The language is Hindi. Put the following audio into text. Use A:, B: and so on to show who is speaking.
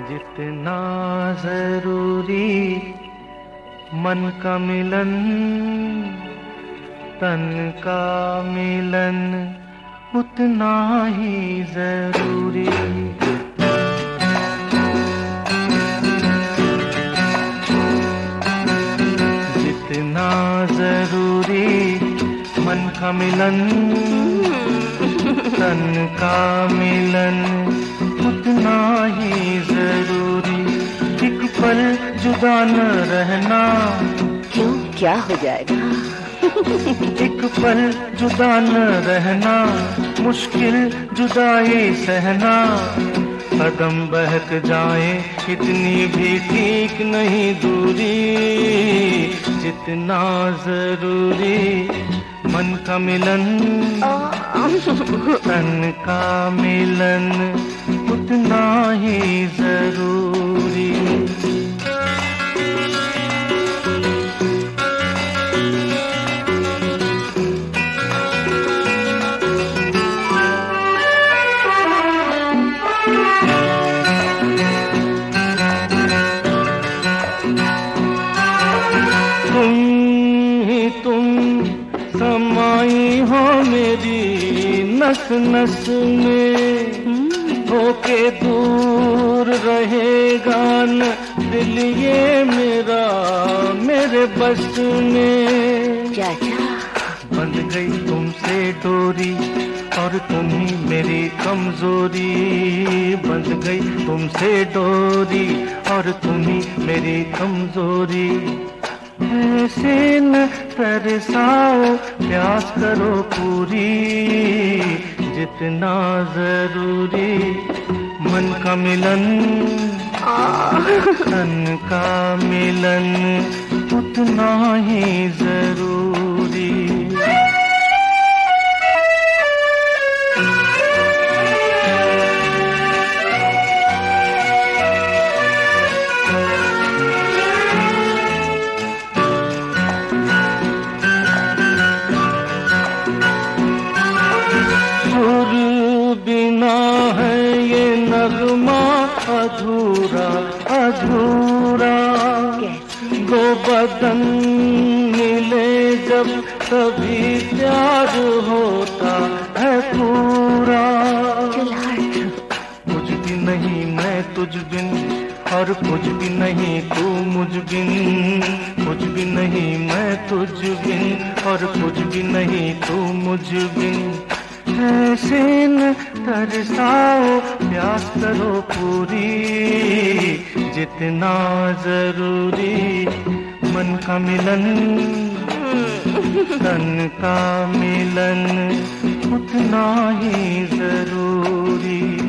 A: जितना जरूरी मन का मिलन, तन का मिलन उतना ही जरूरी। जितना जरूरी मन का मिलन, तन का मिलन उतना ही जरूरी। एक पल जुदा न रहना,
B: क्यों, क्या हो जाएगा?
A: एक पल जुदा न रहना, मुश्किल जुदाई सहना। कदम बहक जाए इतनी भी ठीक नहीं दूरी। जितना जरूरी मन का मिलन, तन का मिलन उतना ही जरूरी। तुम समाई हो मेरी नस नस में, होके दूर रहेगा न दिल ये मेरा मेरे बस में।
B: चाचा,
A: बंध गई तुमसे डोरी और तुम ही मेरी कमजोरी। बंध गई तुमसे डोरी और तुम ही मेरी कमजोरी। ऐसे न तरसाओ, प्यास करो पूरी। जितना जरूरी मन का मिलन, तन का मिलन उतना ही जरूरी। बिना है ये नगमा अधूरा अधूरा। दो बदन मिले जब तभी प्यार होता है पूरा। कुछ भी नहीं मैं तुझ बिन और कुछ भी नहीं तू मुझ बिन। कुछ भी नहीं मैं तुझ बिन और कुछ भी नहीं तू मुझ बिन। ऐसे न तरसाओ, प्यास करो पूरी। जितना जरूरी मन का मिलन, तन का मिलन उतना ही जरूरी।